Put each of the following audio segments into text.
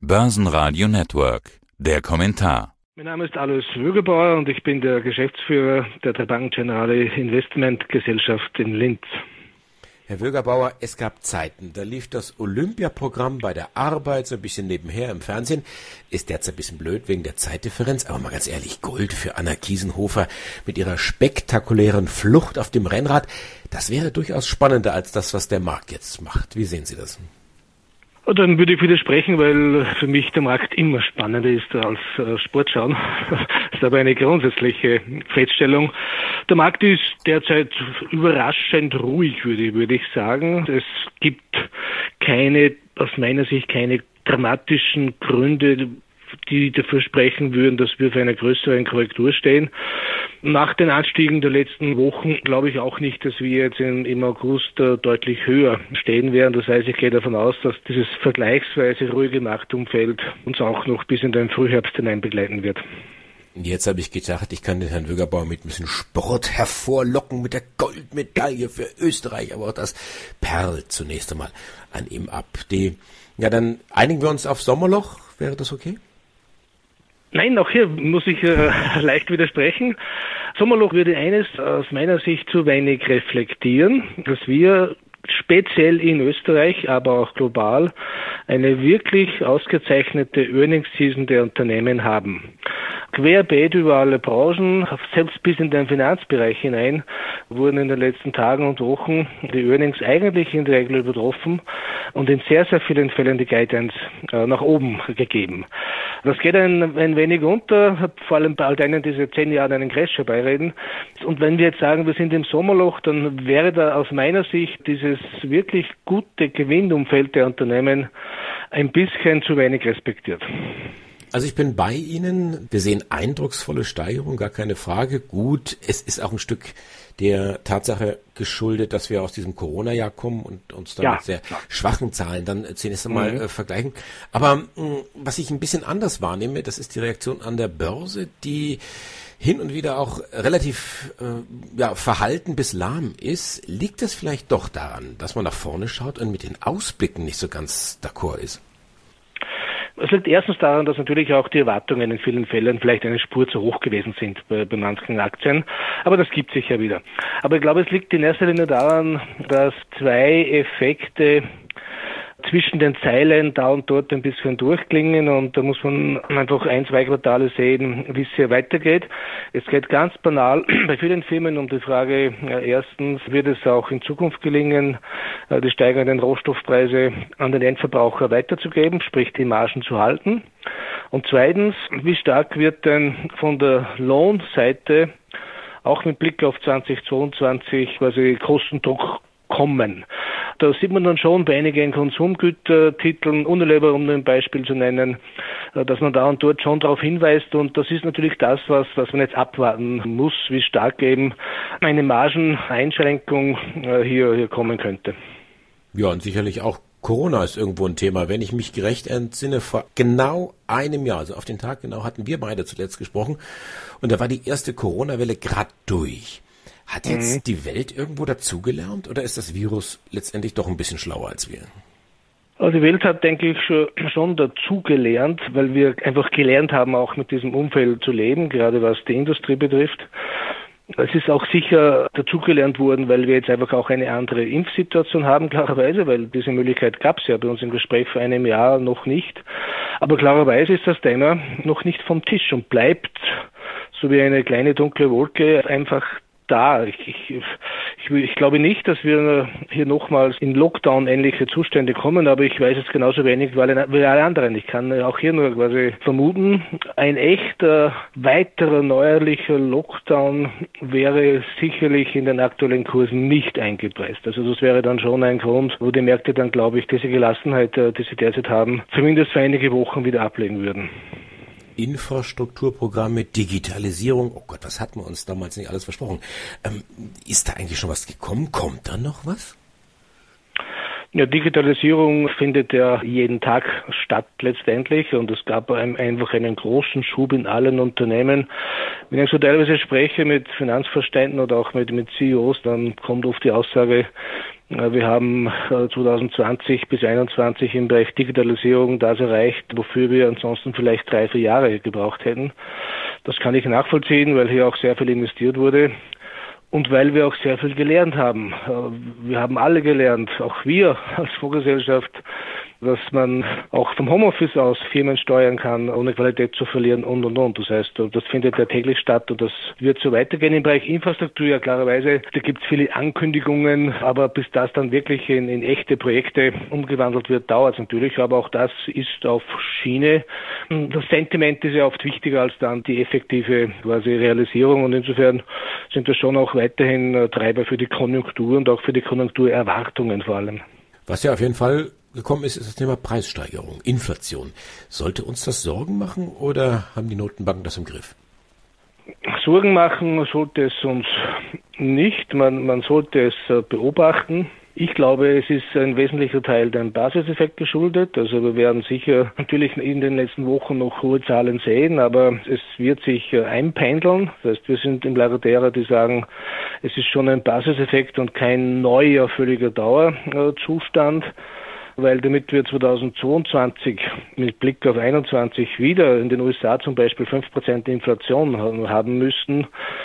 Börsenradio Network. Der Kommentar. Mein Name ist Alois Wögerbauer und ich bin der Geschäftsführer der Bank Generali Investment Gesellschaft in Linz. Herr Wögerbauer, es gab Zeiten, da lief das Olympiaprogramm bei der Arbeit so ein bisschen nebenher im Fernsehen. Ist derzeit ein bisschen blöd wegen der Zeitdifferenz, aber mal ganz ehrlich, Gold für Anna Kiesenhofer mit ihrer spektakulären Flucht auf dem Rennrad, das wäre durchaus spannender als das, was der Markt jetzt macht. Wie sehen Sie das? Dann würde ich widersprechen, weil für mich der Markt immer spannender ist als Sportschauen. Das ist aber eine grundsätzliche Feststellung. Der Markt ist derzeit überraschend ruhig, würde ich sagen. Es gibt aus meiner Sicht keine dramatischen Gründe, die dafür sprechen würden, dass wir für eine größere Korrektur stehen. Nach den Anstiegen der letzten Wochen glaube ich auch nicht, dass wir jetzt im August deutlich höher stehen werden. Das heißt, ich gehe davon aus, dass dieses vergleichsweise ruhige Marktumfeld uns auch noch bis in den Frühherbst hinein begleiten wird. Jetzt habe ich gedacht, ich kann den Herrn Wögerbauer mit ein bisschen Sport hervorlocken mit der Goldmedaille für Österreich, aber auch das perlt zunächst einmal an ihm ab. Dann einigen wir uns auf Sommerloch. Wäre das okay? Nein, auch hier muss ich leicht widersprechen. Sommerloch würde eines aus meiner Sicht zu wenig reflektieren, dass wir speziell in Österreich, aber auch global eine wirklich ausgezeichnete Earnings-Season der Unternehmen haben. Querbeet über alle Branchen, selbst bis in den Finanzbereich hinein, wurden in den letzten Tagen und Wochen die Earnings eigentlich in der Regel übertroffen und in sehr, sehr vielen Fällen die Guidance nach oben gegeben. Das geht ein wenig unter, vor allem bei all denen, die seit 10 Jahren einen Crash herbeireden. Und wenn wir jetzt sagen, wir sind im Sommerloch, dann wäre da aus meiner Sicht dieses wirklich gute Gewinnumfeld der Unternehmen ein bisschen zu wenig respektiert. Also ich bin bei Ihnen. Wir sehen eindrucksvolle Steigerung, gar keine Frage. Gut, es ist auch ein Stück der Tatsache geschuldet, dass wir aus diesem Corona-Jahr kommen und uns dann mit sehr schwachen Zahlen dann zunächst einmal vergleichen. Aber was ich ein bisschen anders wahrnehme, das ist die Reaktion an der Börse, die hin und wieder auch relativ verhalten bis lahm ist. Liegt das vielleicht doch daran, dass man nach vorne schaut und mit den Ausblicken nicht so ganz d'accord ist? Es liegt erstens daran, dass natürlich auch die Erwartungen in vielen Fällen vielleicht eine Spur zu hoch gewesen sind bei manchen Aktien. Aber das gibt sich ja wieder. Aber ich glaube, es liegt in erster Linie daran, dass zwei Effekte zwischen den Zeilen da und dort ein bisschen durchklingen und da muss man einfach 1-2 Quartale sehen, wie es hier weitergeht. Es geht ganz banal bei vielen Firmen um die Frage, erstens, wird es auch in Zukunft gelingen, die steigenden Rohstoffpreise an den Endverbraucher weiterzugeben, sprich die Margen zu halten. Und zweitens, wie stark wird denn von der Lohnseite auch mit Blick auf 2022 quasi Kostendruck kommen. Da sieht man dann schon bei einigen Konsumgütertiteln, Unilever, um nur ein Beispiel zu nennen, dass man da und dort schon darauf hinweist und das ist natürlich das, was man jetzt abwarten muss, wie stark eben eine Margeneinschränkung hier kommen könnte. Ja, und sicherlich auch Corona ist irgendwo ein Thema. Wenn ich mich gerecht entsinne, vor genau einem Jahr, also auf den Tag genau, hatten wir beide zuletzt gesprochen und da war die erste Corona-Welle gerade durch. Hat jetzt die Welt irgendwo dazugelernt oder ist das Virus letztendlich doch ein bisschen schlauer als wir? Also die Welt hat, denke ich, schon dazugelernt, weil wir einfach gelernt haben, auch mit diesem Umfeld zu leben, gerade was die Industrie betrifft. Es ist auch sicher dazugelernt worden, weil wir jetzt einfach auch eine andere Impfsituation haben, klarerweise, weil diese Möglichkeit gab es ja bei uns im Gespräch vor einem Jahr noch nicht. Aber klarerweise ist das Thema noch nicht vom Tisch und bleibt, so wie eine kleine dunkle Wolke, einfach da. Ich glaube nicht, dass wir hier nochmals in Lockdown-ähnliche Zustände kommen, aber ich weiß es genauso wenig wie alle anderen. Ich kann auch hier nur quasi vermuten, ein echter, weiterer neuerlicher Lockdown wäre sicherlich in den aktuellen Kursen nicht eingepreist. Also das wäre dann schon ein Grund, wo die Märkte dann, glaube ich, diese Gelassenheit, die sie derzeit haben, zumindest für einige Wochen wieder ablegen würden. Infrastrukturprogramme, Digitalisierung, oh Gott, was hatten wir uns damals nicht alles versprochen? Ist da eigentlich schon was gekommen? Kommt da noch was? Ja, Digitalisierung findet ja jeden Tag statt letztendlich und es gab einfach einen großen Schub in allen Unternehmen. Wenn ich so teilweise spreche mit Finanzverständten oder auch mit CEOs, dann kommt oft die Aussage, Wir haben 2020 bis 2021 im Bereich Digitalisierung das erreicht, wofür wir ansonsten vielleicht 3-4 Jahre gebraucht hätten. Das kann ich nachvollziehen, weil hier auch sehr viel investiert wurde. Und weil wir auch sehr viel gelernt haben. Wir haben alle gelernt, auch wir als Fondsgesellschaft, dass man auch vom Homeoffice aus Firmen steuern kann, ohne Qualität zu verlieren und. Das heißt, das findet ja täglich statt und das wird so weitergehen. Im Bereich Infrastruktur, ja klarerweise, da gibt es viele Ankündigungen, aber bis das dann wirklich in echte Projekte umgewandelt wird, dauert es natürlich. Aber auch das ist auf Schiene. Das Sentiment ist ja oft wichtiger als dann die effektive quasi Realisierung und insofern sind wir schon auch weiterhin Treiber für die Konjunktur und auch für die Konjunkturerwartungen vor allem. Was ja auf jeden Fall gekommen ist das Thema Preissteigerung, Inflation. Sollte uns das Sorgen machen oder haben die Notenbanken das im Griff? Sorgen machen sollte es uns nicht. Man sollte es beobachten. Ich glaube, es ist ein wesentlicher Teil dem Basiseffekt geschuldet. Also wir werden sicher natürlich in den letzten Wochen noch hohe Zahlen sehen, aber es wird sich einpendeln. Das heißt, wir sind im Lager derer, die sagen, es ist schon ein Basiseffekt und kein neuer, völliger Dauerzustand. Weil damit wir 2022 mit Blick auf 2021 wieder in den USA zum Beispiel 5% Inflation haben müssten,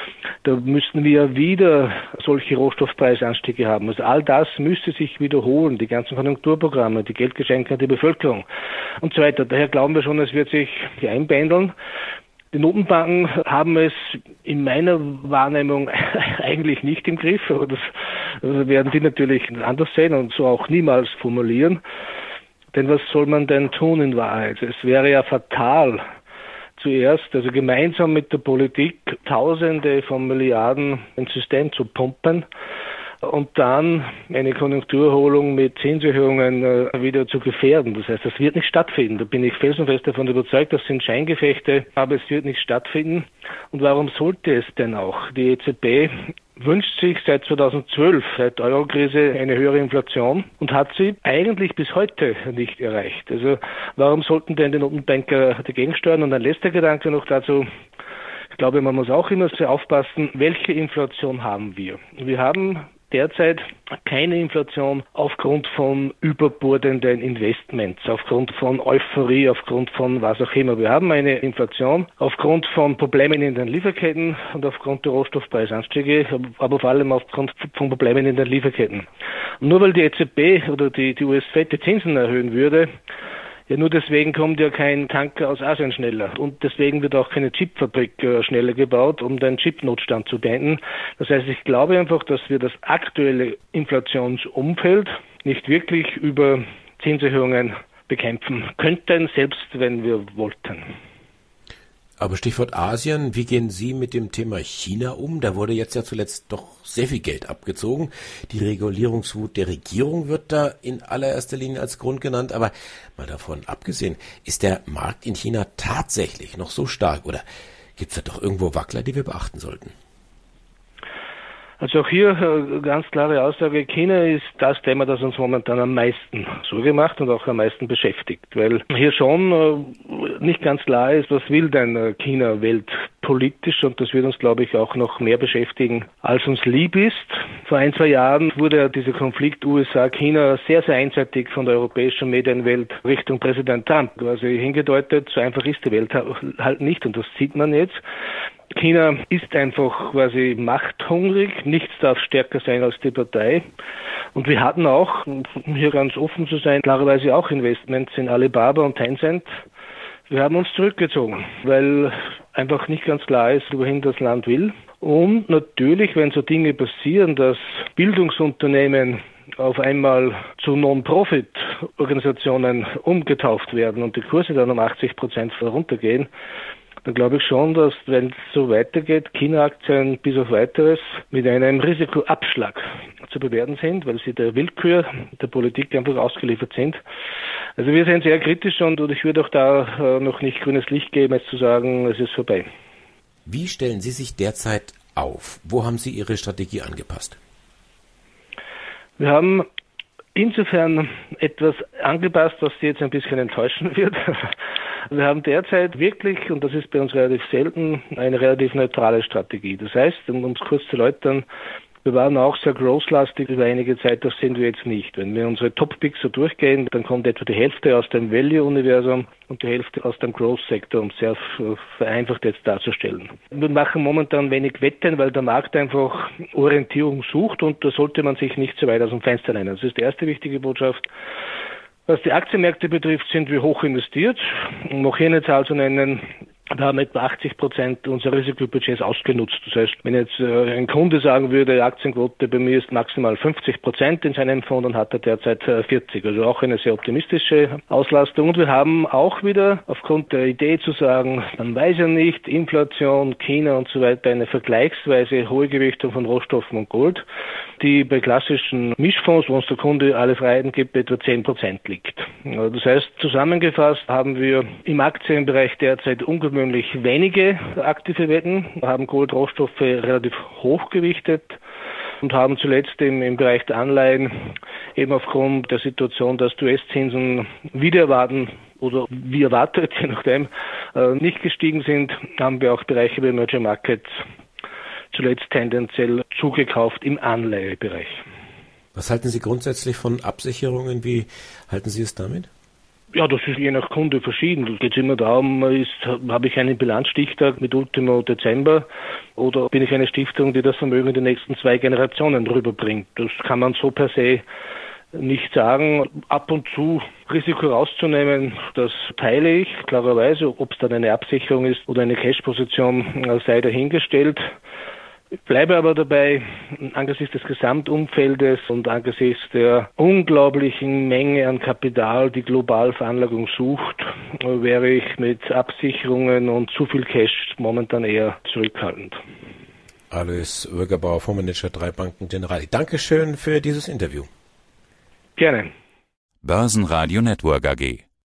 da müssten wir wieder solche Rohstoffpreisanstiege haben. Also all das müsste sich wiederholen, die ganzen Konjunkturprogramme, die Geldgeschenke an die Bevölkerung und so weiter. Daher glauben wir schon, es wird sich einpendeln. Die Notenbanken haben es in meiner Wahrnehmung eigentlich nicht im Griff, aber das werden die natürlich anders sehen und so auch niemals formulieren. Denn was soll man denn tun in Wahrheit? Es wäre ja fatal, zuerst, also gemeinsam mit der Politik, Tausende von Milliarden ins System zu pumpen und dann eine Konjunkturerholung mit Zinserhöhungen wieder zu gefährden. Das heißt, das wird nicht stattfinden. Da bin ich felsenfest davon überzeugt, das sind Scheingefechte, aber es wird nicht stattfinden. Und warum sollte es denn auch? Die EZB wünscht sich seit 2012, seit der Eurokrise, eine höhere Inflation und hat sie eigentlich bis heute nicht erreicht. Also warum sollten denn die Notenbanker dagegen steuern? Und ein letzter Gedanke noch dazu. Ich glaube, man muss auch immer sehr aufpassen, welche Inflation haben wir? Wir haben derzeit keine Inflation aufgrund von überbordenden Investments, aufgrund von Euphorie, aufgrund von was auch immer. Wir haben eine Inflation aufgrund von Problemen in den Lieferketten und aufgrund der Rohstoffpreisanstiege, aber vor allem aufgrund von Problemen in den Lieferketten. Und nur weil die EZB oder die US-Fed die Zinsen erhöhen würde, ja, nur deswegen kommt ja kein Tanker aus Asien schneller. Und deswegen wird auch keine Chipfabrik schneller gebaut, um den Chipnotstand zu beenden. Das heißt, ich glaube einfach, dass wir das aktuelle Inflationsumfeld nicht wirklich über Zinserhöhungen bekämpfen könnten, selbst wenn wir wollten. Aber Stichwort Asien, wie gehen Sie mit dem Thema China um? Da wurde jetzt ja zuletzt doch sehr viel Geld abgezogen. Die Regulierungswut der Regierung wird da in allererster Linie als Grund genannt. Aber mal davon abgesehen, ist der Markt in China tatsächlich noch so stark? Oder gibt es da doch irgendwo Wackler, die wir beachten sollten? Also auch hier ganz klare Aussage, China ist das Thema, das uns momentan am meisten Sorge macht und auch am meisten beschäftigt, weil hier schon nicht ganz klar ist, was will denn China weltpolitisch und das wird uns, glaube ich, auch noch mehr beschäftigen, als uns lieb ist. Vor 1-2 Jahren wurde dieser Konflikt USA-China sehr, sehr einseitig von der europäischen Medienwelt Richtung Präsident Trump quasi hingedeutet. So einfach ist die Welt halt nicht und das sieht man jetzt. China ist einfach quasi machthungrig, nichts darf stärker sein als die Partei. Und wir hatten auch, um hier ganz offen zu sein, klarerweise auch Investments in Alibaba und Tencent. Wir haben uns zurückgezogen, weil einfach nicht ganz klar ist, wohin das Land will. Und natürlich, wenn so Dinge passieren, dass Bildungsunternehmen auf einmal zu Non-Profit-Organisationen umgetauft werden und die Kurse dann um 80% runtergehen, dann glaube ich schon, dass, wenn es so weitergeht, China-Aktien bis auf Weiteres mit einem Risikoabschlag zu bewerten sind, weil sie der Willkür der Politik einfach ausgeliefert sind. Also wir sind sehr kritisch und ich würde auch da noch nicht grünes Licht geben, jetzt zu sagen, es ist vorbei. Wie stellen Sie sich derzeit auf? Wo haben Sie Ihre Strategie angepasst? Wir haben insofern etwas angepasst, was Sie jetzt ein bisschen enttäuschen wird. Wir haben derzeit wirklich, und das ist bei uns relativ selten, eine relativ neutrale Strategie. Das heißt, um es kurz zu erläutern, Wir waren auch sehr growth-lastig über einige Zeit, das sind wir jetzt nicht. Wenn wir unsere Top-Picks so durchgehen, dann kommt etwa die Hälfte aus dem Value-Universum und die Hälfte aus dem Growth-Sektor, um sehr vereinfacht jetzt darzustellen. Wir machen momentan wenig Wetten, weil der Markt einfach Orientierung sucht und da sollte man sich nicht so weit aus dem Fenster lehnen. Das ist die erste wichtige Botschaft. Was die Aktienmärkte betrifft, sind wir hoch investiert. Um noch hier eine Zahl zu nennen, wir haben etwa 80% unserer Risikobudgets ausgenutzt. Das heißt, wenn jetzt ein Kunde sagen würde, Aktienquote bei mir ist maximal 50% in seinem Fonds, dann hat er derzeit 40%. Also auch eine sehr optimistische Auslastung. Und wir haben auch wieder aufgrund der Idee zu sagen, man weiß ja nicht, Inflation, China und so weiter, eine vergleichsweise hohe Gewichtung von Rohstoffen und Gold, die bei klassischen Mischfonds, wo uns der Kunde alle Freiheiten gibt, etwa 10% liegt. Das heißt, zusammengefasst haben wir im Aktienbereich derzeit ungewöhnlich wenige aktive Wetten, haben Gold-Rohstoffe relativ hoch gewichtet und haben zuletzt im Bereich der Anleihen eben aufgrund der Situation, dass die US-Zinsen wieder erwarten oder wie erwartet, je nachdem, nicht gestiegen sind, haben wir auch Bereiche bei Emerging Markets zuletzt tendenziell zugekauft im Anleihebereich. Was halten Sie grundsätzlich von Absicherungen? Wie halten Sie es damit? Ja, das ist je nach Kunde verschieden. Es geht immer darum, habe ich einen Bilanzstichtag mit Ultimo Dezember oder bin ich eine Stiftung, die das Vermögen in die nächsten 2 Generationen rüberbringt. Das kann man so per se nicht sagen. Ab und zu Risiko rauszunehmen, das teile ich klarerweise. Ob es dann eine Absicherung ist oder eine Cash-Position, sei dahingestellt. Ich bleibe aber dabei, angesichts des Gesamtumfeldes und angesichts der unglaublichen Menge an Kapital, die global Veranlagung sucht, wäre ich mit Absicherungen und zu viel Cash momentan eher zurückhaltend. Alois Wögerbauer, Fondsmanager 3 Banken Generali. Dankeschön für dieses Interview. Gerne. Börsenradio Network AG.